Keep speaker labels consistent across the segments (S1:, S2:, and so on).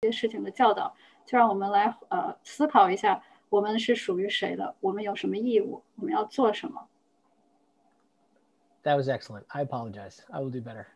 S1: 些事情的教导，就让我们来思考一下，我们是属于谁的，我们有什么义务，我们要做什么。
S2: That was excellent. I apologize. I will do better.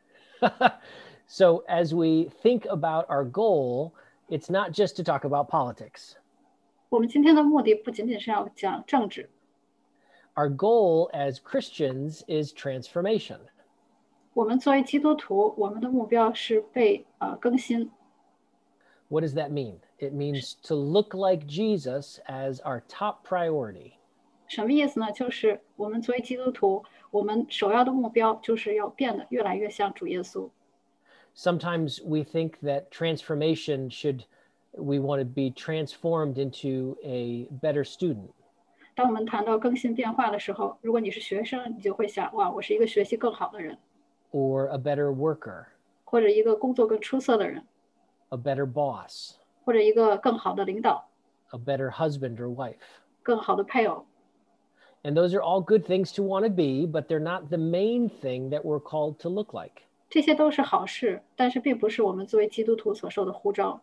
S2: So as we think about our goal, it's not just to talk about politics.
S1: 我们今天的目的不仅仅是要讲政治。
S2: Our goal as Christians is transformation.
S1: 我们作为基督徒，我们的目标是被更新。
S2: What does that mean? It means to look like Jesus as our top priority.
S1: 什么意思呢？就是我们作为基督徒，我们首要的目标就是要变得越来越像主耶稣。
S2: Sometimes we think that transformation we want to be transformed into a better student.
S1: 当我们谈到更新变化的时候，如果你是学生，你就会想，哇，我是一个学习更好的人。
S2: Or a better worker.
S1: 或者一个工作更出色的人。
S2: A better boss.
S1: 或者一个更好的领导。
S2: A better husband or wife.
S1: 更好的配偶。
S2: And those are all good things to want to be, but they're not the main thing that we're called to look like.
S1: 这些都是好事，但是并不是我们作为基督徒所受的呼召。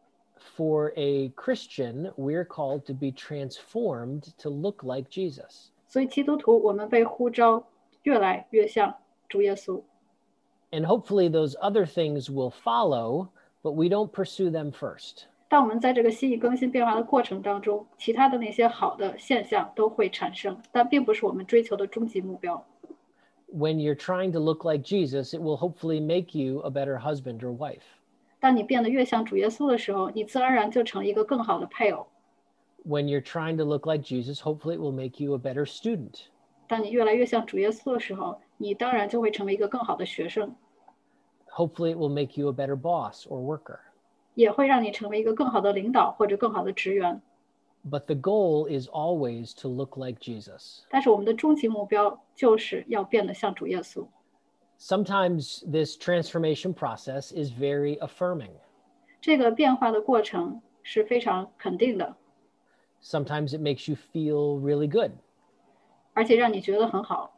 S2: For a Christian, we're called to be transformed to look like Jesus.
S1: 所以基督徒，我们被呼召越来越像主耶稣。
S2: And hopefully those other things will follow, but we don't pursue them first.
S1: 当我们在这个心意更新变化的过程当中，其他的那些好的现象都会产生，但并不是我们追求的终极目标。
S2: When you're trying to look like Jesus, it will hopefully make you a better husband or wife.
S1: 当你变得越像主耶稣的时候，你自然而然就成一个更好的配偶。
S2: When you're trying to look like Jesus, hopefully it will make you a better student.
S1: 当你越来越像主耶稣的时候，你当然就会成为一个更好的学生。
S2: Hopefully it will make you a better boss or worker.
S1: 也会让你成为一个更好的领导或者更好的职员。
S2: But the goal is always to look like Jesus.
S1: 但是我们的终极目标就是要变得像主耶稣。
S2: Sometimes this transformation process is very affirming.
S1: 这个变化的过程是非常肯定的。
S2: Sometimes it makes you feel really good.
S1: 而且让你觉得很好。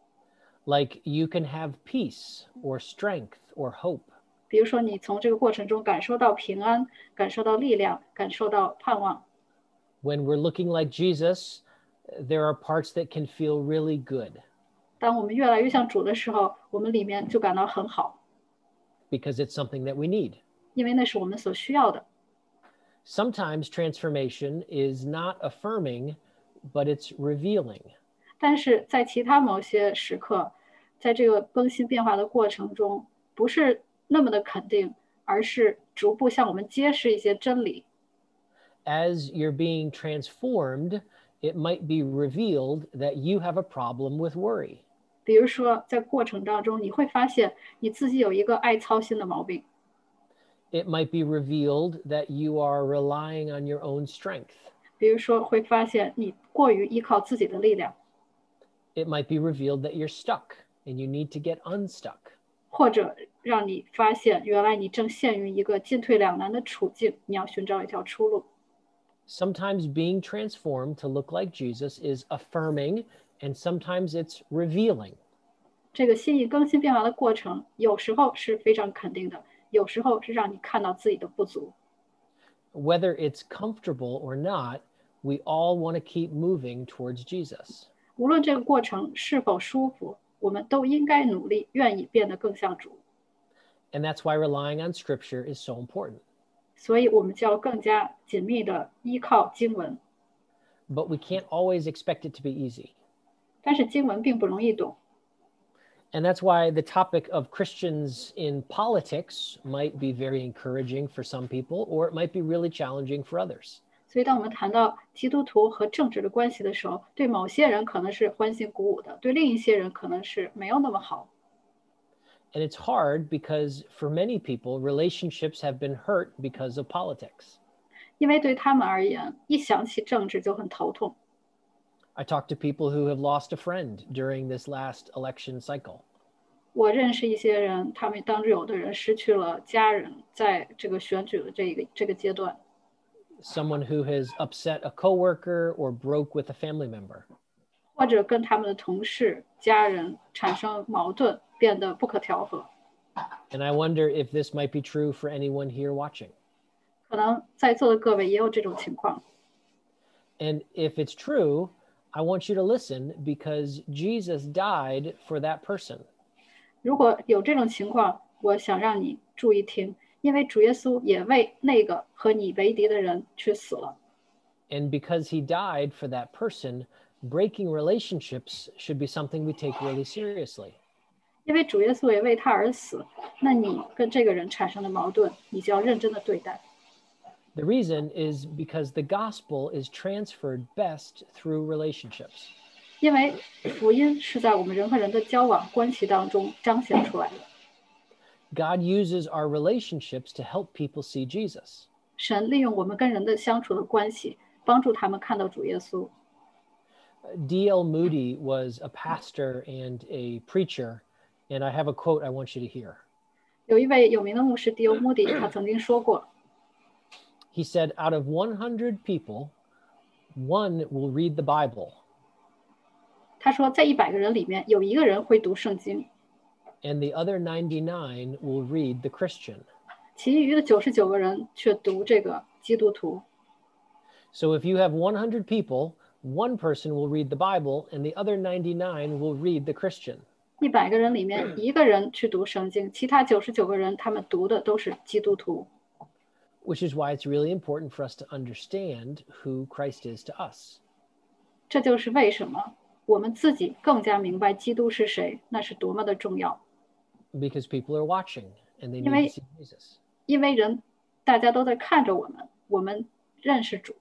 S2: Like you can have peace or strength or hope.
S1: 比如说你从这个过程中感受到平安，感受到力量，感受到盼望。
S2: When we're looking like Jesus, there are parts that can feel really good.
S1: 当我们越来越像主的时候，我们里面就感到很好。
S2: Because it's something that we need.
S1: 因为那是我们所需要的。
S2: Sometimes transformation is not affirming, but it's revealing.
S1: 但是在其他某些时刻，在这个更新变化的过程中，不是那么的肯定，而是逐步向我们揭示一些真理。
S2: As you're being transformed, it might be revealed that you have a problem with worry.
S1: 比如说，在过程当中，你会发现你自己有一个爱操心的毛病。
S2: It might be revealed that you are relying on your own strength.
S1: 比如说，会发现你过于依靠自己的力量。
S2: It might be revealed that you're stuck and you need to get unstuck.
S1: 或者让你发现，原来你正陷于一个进退两难的处境，你要寻找一条出路。
S2: Sometimes being transformed to look like Jesus is affirming, and sometimes it's revealing.
S1: 这个心意更新变化的过程，有时候是非常肯定的，有时候是让你看到自己的不足。
S2: Whether it's comfortable or not, we all want to keep moving towards Jesus.
S1: 无论这个过程是否舒服，我们都应该努力，愿意变得更像主。
S2: And that's why relying on Scripture is so important.
S1: 所以我们就要更加紧密的依靠经文。
S2: But we can't always expect it to be easy.
S1: 但是经文并不容易懂。
S2: And that's why the topic of Christians in politics might be very encouraging for some people, or it might be really challenging for others.
S1: 所以当我们谈到基督徒和政治的关系的时候，对某些人可能是欢欣鼓舞的，对另一些人可能是没有那么好。
S2: And it's hard because for many people, relationships have been hurt because of politics.
S1: 因为对他们而言，一想起政治就很头痛。
S2: I talk to people who have lost a friend during this last election cycle.
S1: 我认识一些人，他们当中有的人失去了家人，在这个选举的这个阶段。
S2: Someone who has upset a coworker or broke with a family member.
S1: 或者跟他们的同事、家人产生矛盾，变得不可调和。
S2: And I wonder if this might be true for anyone here watching.
S1: 可能在座的各位也有这种情况。
S2: And if it's true, I want you to listen because Jesus died for that person.
S1: 如果有这种情况，我想让你注意听，因为主耶稣也为那个和你为敌的人去死了。
S2: And because he died for that person, breaking relationships should be something we take really seriously.
S1: 因为主耶稣也为他而死，那你跟这个人产生的矛盾，你就要认真的对待。
S2: The reason is because the gospel is transferred best through relationships.
S1: 因为福音是在我们人和人的交往关系当中彰显出来的。
S2: God uses our relationships to help people see Jesus.
S1: 神利用我们跟人的相处的关系，帮助他们看到主耶稣。
S2: D.L. Moody was a pastor and a preacher, and I have a quote I want you to hear.
S1: 有一位有名的牧师迪欧·穆迪，他曾经说过，
S2: He said, out of 100 people, one will read the Bible,
S1: 他说在100个人里面有1个人会读圣经，
S2: and the other 99 will read the Christian.
S1: 其余的99个人却读这个基督徒。
S2: So if you have 100 people, one person will read the Bible, and the other 99 will read the Christian.
S1: 100个人里面1个人去读圣经，其他99个人他们读的都是基督徒。
S2: Which is why it's really important for us to understand who Christ is to us.
S1: 这就是为什么我们自己更加明白基督是谁，那是多么的重要。
S2: Because people are watching and they
S1: 因为
S2: need to see Jesus.
S1: 因为大家都在看着我们，我们认识主。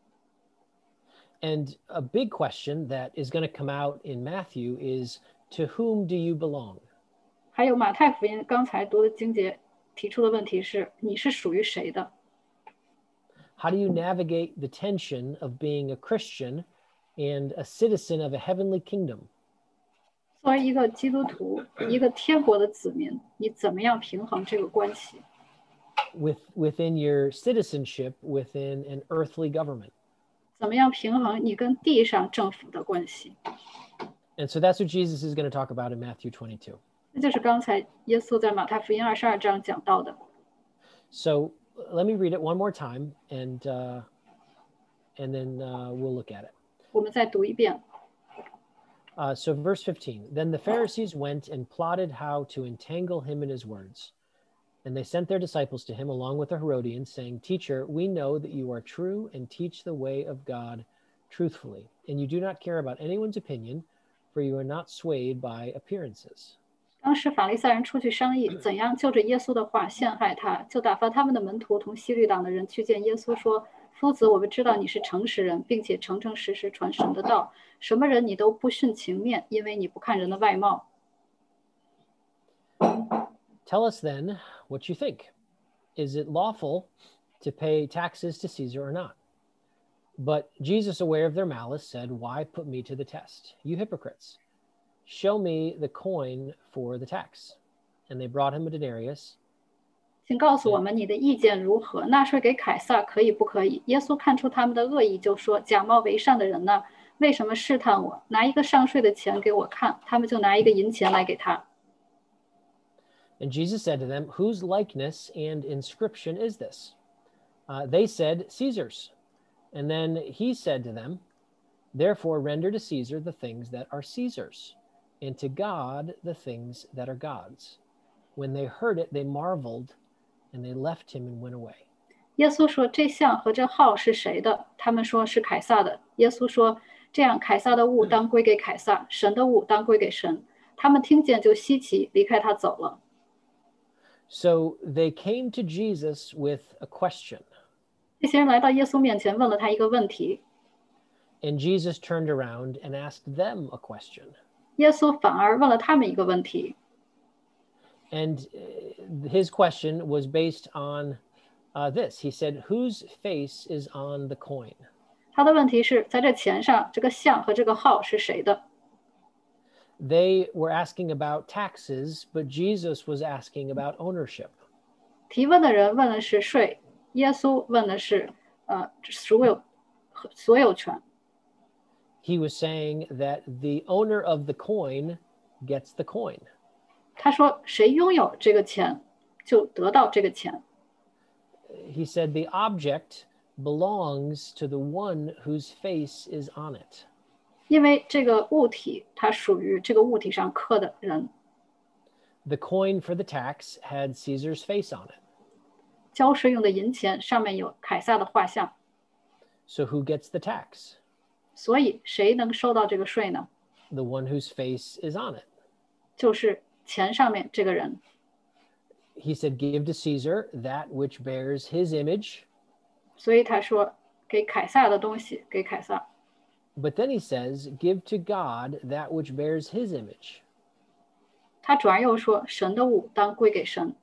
S2: And a big question that is going to come out in Matthew is, to whom do you belong?
S1: 还有马太福音刚才读的经节提出的问题是：你是属于谁的？
S2: How do you navigate the tension of being a Christian and a citizen of a heavenly kingdom?
S1: 作为一个基督徒，一个天国的子民，你怎么样平衡这个关系？
S2: Within your citizenship within an earthly government.
S1: 怎么样平衡你跟地上政府的关系？
S2: And so that's what Jesus is going to talk about in Matthew 22.
S1: 这就是刚才耶稣在马太福音22章讲到的。
S2: So let me read it one more time, and then we'll look at it.
S1: 我们再读一遍。
S2: So verse 15, then the Pharisees went and plotted how to entangle him in his words. And they sent their disciples to him along with the Herodians, saying, Teacher, we know that you are true and teach the way of God truthfully, and you do not care about anyone's opinion, for you are not swayed by appearances.
S1: 当时法利赛人出去商议，怎样就着耶稣的话陷害他，就打发他们的门徒同希律党的人去见耶稣，说：“夫子，我们知道你是诚实人，并且诚诚实实传神的道。什么人你都不徇情面，因为你不看人的外貌。”
S2: Tell us then what you think. Is it lawful to pay taxes to Caesar or not? But Jesus, aware of their malice, said, Why put me to the test? You hypocrites! Show me the coin for the tax. And they brought him a denarius.
S1: 请告诉我们你的意见如何？纳税给凯撒可以不可以？耶稣看出他们的恶意，就说：“假冒为善的人呢？为什么试探我？拿一个上税的钱给我看。”他们就拿一个银钱来给他。
S2: And Jesus said to them, Whose likeness and inscription is this? They said, Caesar's. And then he said to them, Therefore render to Caesar the things that are Caesar's, and to God the things that are God's. When they heard it, they marveled, and they left him and went away.
S1: 耶稣说：“这像和这号是谁的？”他们说是凯撒的。耶稣说：“这样，凯撒的物当归给凯撒，神的物当归给神。”他们听见就稀奇，离开他走了。
S2: So they came to Jesus with a question.
S1: 这些人来到耶稣面前，问了他一个问题。
S2: And Jesus turned around and asked them a question.
S1: 耶稣反而问了他们一个问题。
S2: And his question was based on this. He said, Whose face is on the coin?
S1: 他的问题是在这钱上，这个像和这个号是谁的？
S2: They were asking about taxes, but Jesus was asking about ownership.
S1: 提问的人问的是税，耶稣问的是所有权。
S2: He was saying that the owner of the coin gets the coin.
S1: 他说：“谁拥有这个钱，就得到这个钱。”
S2: he said the object belongs to the one whose face is on it.
S1: 因为这个物体它属于这个物体上刻的人。
S2: The coin for the tax had Caesar's face on it.
S1: 交税用的银钱上面有凯撒的画像，
S2: So who gets the tax?
S1: 所以谁能收到这个税呢？
S2: The one whose face is on it.
S1: 就是钱上面这个人。
S2: He said, give to Caesar that which bears his image.
S1: 所以他说，给凯撒的东西给凯撒。
S2: But then he says, give to God that which bears his image.
S1: 他转而又说，神的物当归给神。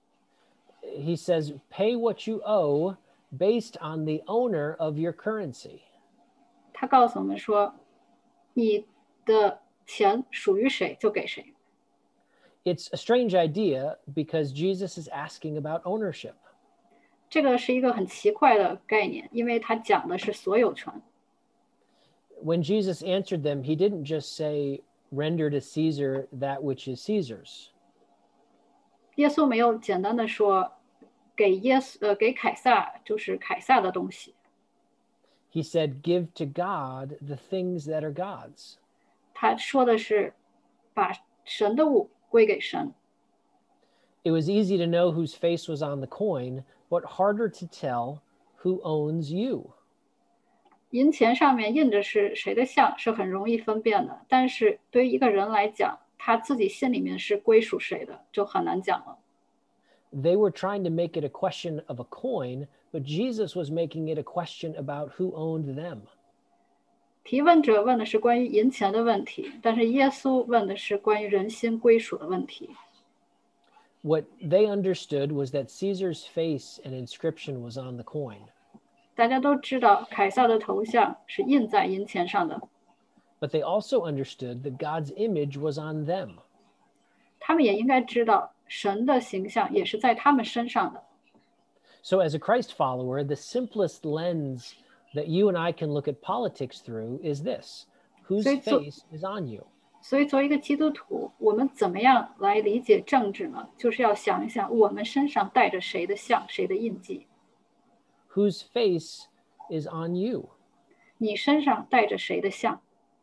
S2: He says, pay what you owe based on the owner of your currency.
S1: 他告诉我们说，你的钱属于谁就给谁。
S2: It's a strange idea because Jesus is asking about ownership.
S1: 这个是一个很奇怪的概念，因为他讲的是所有权。
S2: When Jesus answered them, he didn't just say, render to Caesar that which is Caesar's.
S1: 耶稣没有简单的说，给凯撒就是凯撒的东西。
S2: He said, give to God the things that are God's.
S1: 他说的是，把神的物归给神。
S2: It was easy to know whose face was on the coin, but harder to tell who owns you.
S1: 银钱上面印着是谁的像是很容易分辨的，但是对于一个人来讲，他自己心里面是归属谁的，就很难讲了。
S2: They were trying to make it a question of a coin, but Jesus was making it a question about who owned them.
S1: 提问者问的是关于银钱的问题，但是耶稣问的是关于人心归属的问题。
S2: What they understood was that Caesar's face and inscription was on the coin.
S1: 大家都知道凯撒的头像是印在银钱上的，
S2: But they also understood that God's image was on them.
S1: 他们也应该知道神的形象也是在他们身上的。
S2: So, as a Christ follower, the simplest lens that you and I can look at politics through is this: whose face is on you?
S1: 所以作为一个基督徒，我们怎么样来理解政治呢？就是要想一想我们身上带着谁的像，谁的印记。
S2: Whose face is on you?
S1: 你身上带着谁的像？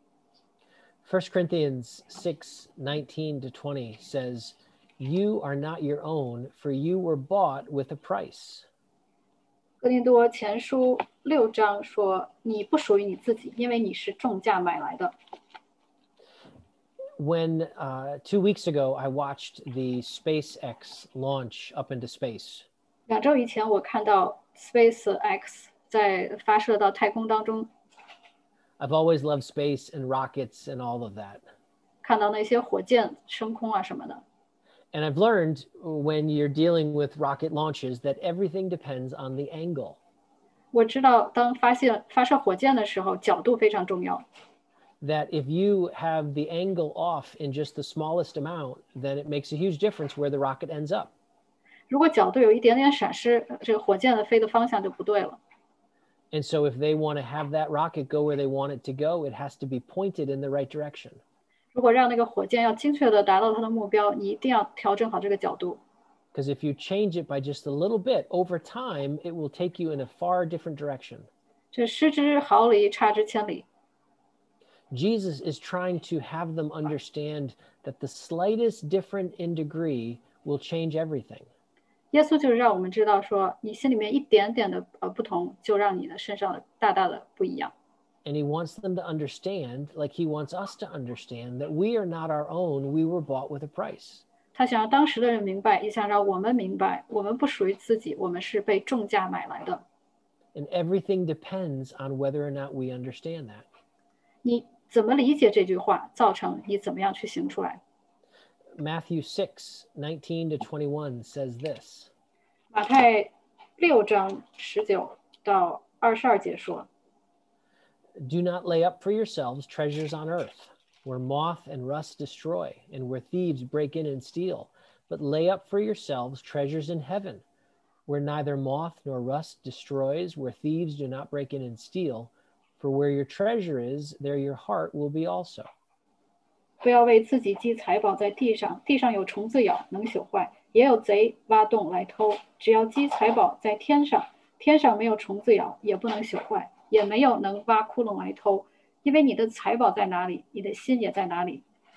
S2: 1 Corinthians 6:19 to 20 says, you are not your own, for you were bought with a price.
S1: 哥林多前书6章说：“你不属于你自己，因为你是重价买来的。”
S2: When 2 weeks ago, I watched the SpaceX launch up into space.
S1: 2周以前，我看到 SpaceX 在发射到太空当中，
S2: I've always loved space and rockets and all of that.
S1: 看到那些火箭升空啊什么的。
S2: And I've learned when you're dealing with rocket launches that everything depends on the angle.
S1: 我知道，当发射火箭的时候，角度非常重要。
S2: That if you have the angle off in just the smallest amount, then it makes a huge difference where the rocket ends up.
S1: 如果角度有一点点闪失，这个火箭的飞的方向就不对了。
S2: And so if they want to have that rocket go where they want it to go, it has to be pointed in the right direction.
S1: 如果让那个火箭要精确的达到它的目标，你一定要调整好这个角度。
S2: Because if you change it by just a little bit, over time, it will take you in a far different direction.
S1: 这失之毫厘，差之千里。
S2: Jesus is trying to have them understand that the slightest difference in degree will change everything.
S1: 耶稣就是让我们知道说，你心里面一点点的不同，就让你的身上的大大的不一样。
S2: And he wants them to understand, like he wants us to understand, that we are not our own. We were bought with a price.
S1: 他想让当时的人明白，也想让我们明白，我们不属于自己，我们是被重价买来的。
S2: And everything depends on whether or not we understand that.
S1: 你怎么理解这句话，造成你怎么样去行出来。
S2: Matthew 6:19 to 21 says this.
S1: 马太6章19到22节说。
S2: Do not lay up for yourselves treasures on earth, where moth and rust destroy, and where thieves break in and steal. But lay up for yourselves treasures in heaven, where neither moth nor rust destroys, where thieves do not break in and steal. For where your treasure is, there your heart will be also.
S1: 不要为自己积财宝在地上，地上有虫子咬，能朽坏； 也有贼挖洞来偷。只要积财宝在天上，天上没有虫子咬，也不能朽坏，也没有能挖窟窿来偷。因为你的财宝在哪里，你的心也在哪里。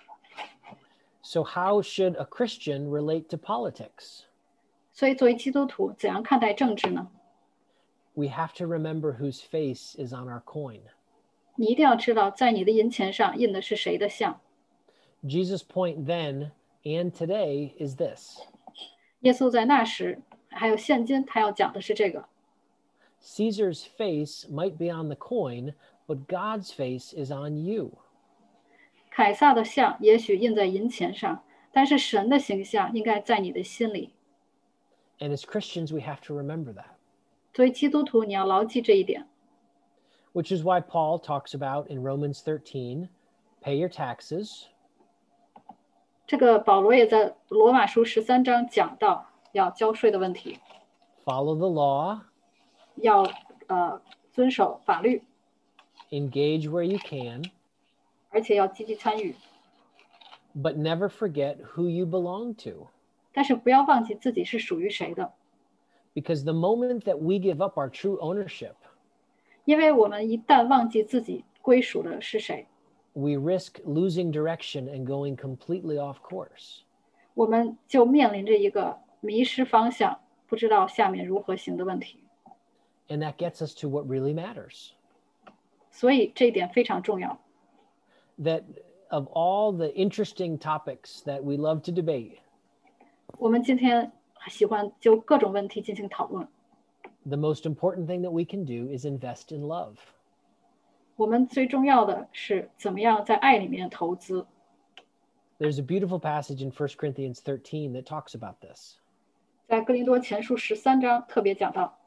S2: So how should a Christian relate to politics?
S1: 所以，作为基督徒，怎样看待政治呢？
S2: We have to remember whose face is on our coin.
S1: 你一定要知道，在你的银钱上印的是谁的像。
S2: Jesus' point then and today is this.
S1: 耶稣在那时，还有现今，他要讲的是这个。
S2: Caesar's face might be on the coin, but God's face is on you.
S1: 凯撒的像也许印在银钱上，但是神的形象应该在你的心里。
S2: And as Christians, we have to remember that.
S1: 作为基督徒，你要牢记这一点。
S2: Which is why Paul talks about in Romans 13, pay your taxes.
S1: 这个保罗也在罗马书13章讲到要交税的问题，
S2: Follow the law,
S1: 要遵守法律，
S2: engage where you can,
S1: 而且要积极参与。
S2: but never forget who you belong to.
S1: 但是不要忘记自己是属于谁的，
S2: Because the moment that we give up our true ownership,
S1: 因为我们一旦忘记自己归属的是谁，
S2: we risk losing direction and going completely off course.
S1: 我们就面临着一个迷失方向，不知道下面如何行的问题。
S2: And that gets us to what really matters.
S1: 所以这一点非常重要。
S2: That of all the interesting topics that we love to debate,
S1: 我们今天喜欢就各种问题进行讨论。
S2: the most important thing that we can do is invest in love.
S1: 我们最重要的是怎么样在爱里面投资。
S2: There's a beautiful passage in 1 Corinthians 13 that talks about this.
S1: 在哥林多前书13章特别讲到，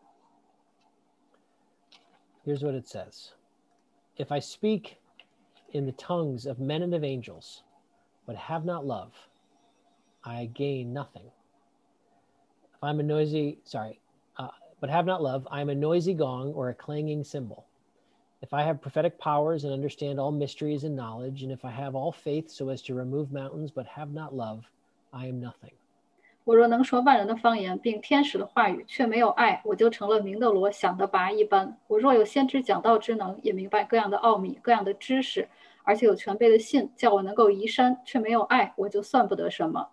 S2: Here's what it says. If I speak in the tongues of men and of angels, but have not love, I gain nothing. If I'm a but have not love, I am a noisy gong or a clanging cymbal. If I have prophetic powers and understand all mysteries and knowledge, and if I have all faith so as to remove mountains, but have not love, I am nothing.
S1: 我若能说万人的方言，并天使的话语，却没有爱，我就成了鸣的锣，响的钹一般。我若有先知讲道之能，也明白各样的奥秘、各样的知识，而且有全备的信，叫我能够移山，却没有爱，我就算不得什么。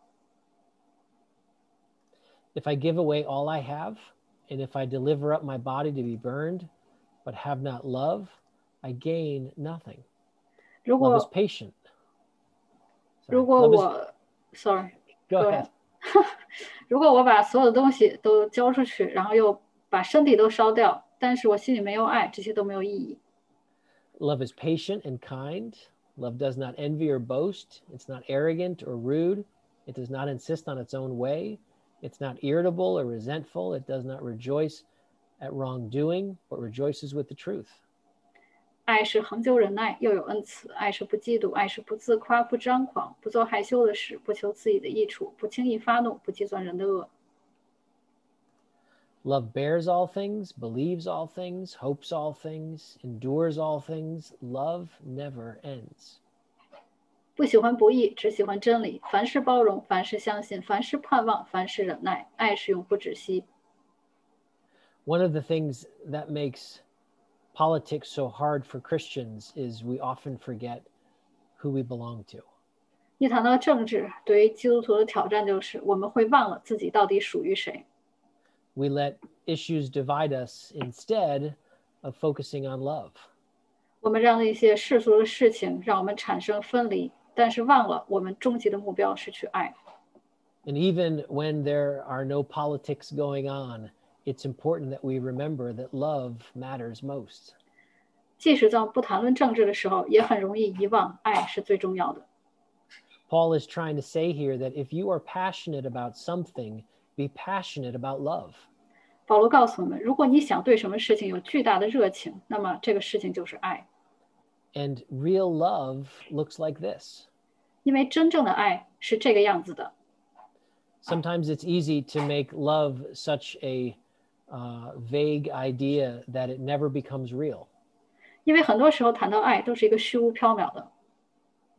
S2: If I give away all I have, and if I deliver up my body to be burned, but have not love, I gain nothing.
S1: 如
S2: Love is
S1: 果
S2: patient.
S1: 如果
S2: Love is-
S1: 我 ，sorry，
S2: Go
S1: Go
S2: ahead.
S1: 如果我把所有的东西都交出去，然后又把身体都烧掉，但是我心里没有爱，这些都没有意义。
S2: Love is patient and kind. Love does not envy or boast. It's not arrogant or rude. It does not insist on its own way. It's not irritable or resentful. It does not rejoice at wrongdoing, but rejoices with the truth.
S1: 爱是恒久忍耐，又有恩慈；爱是不嫉妒，爱是不自夸，不张狂，不做害羞的事，不求自己的益处，不轻易发怒，不计算人的恶。
S2: Love bears all things, believes all things, hopes all things, endures all things. Love never ends.
S1: 不喜欢不义，只喜欢真理。凡事包容，凡事相信，凡事盼望，凡事忍耐。爱是永不止息。
S2: One of the things that makes politics so hard for Christians is we often forget who we belong to.
S1: 一谈到政治，对于基督徒的挑战就是我们会忘了自己到底属于谁。
S2: We let issues divide us instead of focusing on love.
S1: 我们让那些世俗的事情让我们产生分离，但是忘了我们终极的目标是去爱。
S2: And even when there are no politics going on, it's important that we remember that love matters most.
S1: 即使在不谈论政治的时候，也很容易遗忘爱是最重要的。
S2: Paul is trying to say here that if you are passionate about something, be passionate about love.
S1: 保罗告诉我们，如果你想对什么事情有巨大的热情，那么这个事情就是爱。
S2: And real love looks like this.
S1: 因为真正的爱是这个样子的。
S2: Sometimes it's easy to make love such a vague idea that it never becomes real.
S1: 因为很多时候谈到爱都是一个虚无缥缈的。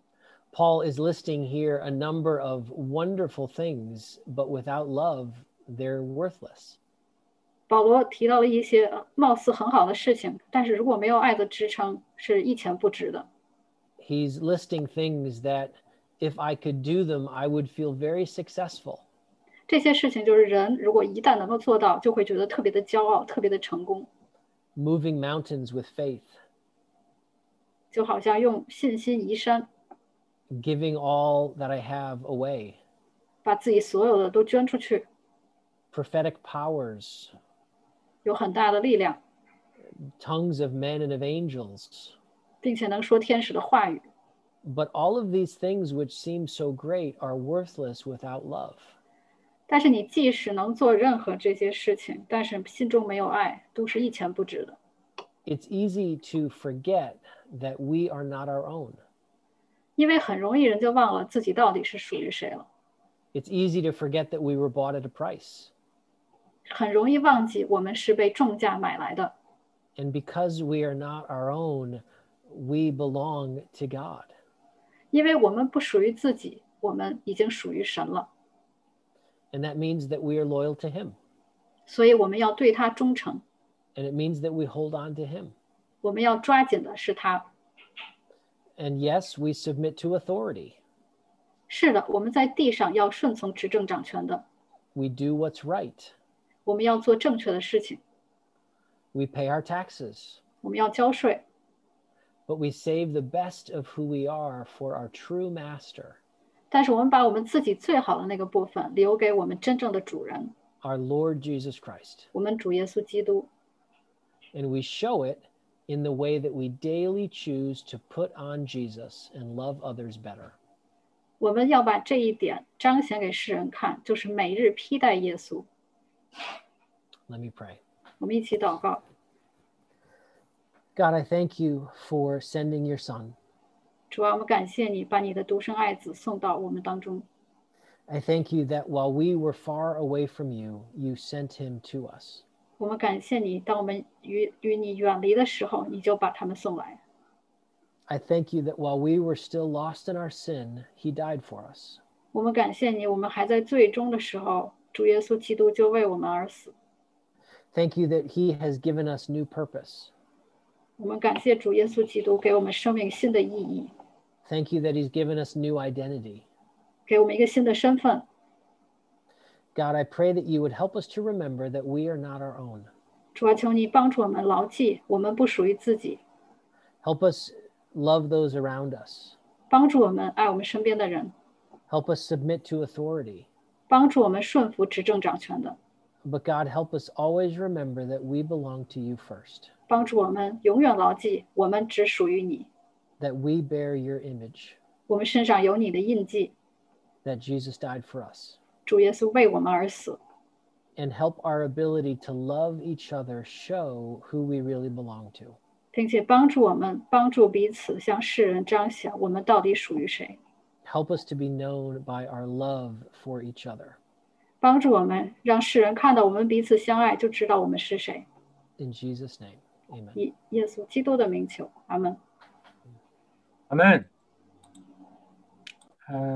S2: Paul is listing here a number of wonderful things, but without love, they're worthless.
S1: 保罗提到了一些貌似很好的事情，但是如果没有爱的支撑，是一钱不值的。
S2: He's listing things that if I could do them, I would feel very successful.
S1: 这些事情就是人如果一旦能够做到，就会觉得特别的骄傲，特别的成功，
S2: Moving mountains with faith,
S1: 就好像用信心移山，
S2: giving all that I have away,
S1: 把自己所有的都捐出去，
S2: prophetic powers,
S1: 有很大的力量，
S2: tongues of men and of angels.
S1: 并且能说天使的话语。
S2: But all of these things which seem so great are worthless without love.
S1: 但是你即使能做任何这些事情，但是心中没有爱，都是一钱不值的。
S2: It's easy to forget that we are not our own.
S1: 因为很容易人就忘了自己到底是属于谁了，
S2: It's easy to forget that we were bought at a price.
S1: 很容易忘记我们是被重价买来的。
S2: And because we are not our own, we belong to God.
S1: 因为我们不属于自己，我们已经属于神了，
S2: And that means that we are loyal to Him.
S1: 所以我们要对他忠诚，
S2: And it means that we hold on to Him.
S1: 我们要抓紧的是他。
S2: And yes, we submit to authority.
S1: 是的，我们在地上要顺从执政掌权的，
S2: We do what's right.
S1: 我们要做正确的事情，
S2: We pay our taxes.
S1: 我们要交税，
S2: But we save the best of who we are for our true master,
S1: 但是我们把我们自己最好的那个部分留给我们真正的主人，
S2: our Lord Jesus Christ.
S1: 我们主耶稣基督。
S2: And we show it in the way that we daily choose to put on Jesus and love others better.
S1: 我们要把这一点彰显给世人看，就是每日披戴耶稣。
S2: Let me pray.
S1: 我们一起祷告。
S2: God, I thank you for sending your son.
S1: 主啊，我们感谢你把你的独生爱子送到我们当中。
S2: I thank you that while we were far away from you, you sent him to us.
S1: 我们感谢你，当我们与你远离的时候，你就把他们送来。
S2: I thank you that while we were still lost in our sin, he died for us.
S1: 我们感谢你，我们还在最终的时候，主耶稣基督就为我们而死。
S2: Thank you that he has given us new purpose.
S1: 我们感谢主耶稣基督给我们生命新的意义，
S2: Thank you that he's given us new identity.
S1: 给我们一个新的身份。
S2: God, I pray that you would help us to remember that we are not our own.
S1: 主啊，求你帮助我们牢记，我们不属于自己，
S2: Help us love those around us.
S1: 帮助我们爱我们身边的人，
S2: Help us submit to authority.
S1: 帮助我们顺服执政掌权的，
S2: But God, help us always remember that we belong to you first,
S1: 帮助我们永远牢记，我们只属于你，
S2: that we bear your image,
S1: 我们身上有你的印记，
S2: that Jesus died for us.
S1: 主耶稣为我们而死，
S2: And help our ability to love each other show who we really belong to.
S1: 并且帮助我们帮助彼此向世人彰显我们到底属于谁，
S2: Help us to be known by our love for each other.
S1: 帮助我们让世人看到我们彼此相爱，就知道我们是谁。
S2: In Jesus' name, amen.
S1: 以耶稣基督的名求，阿门。
S3: Amen.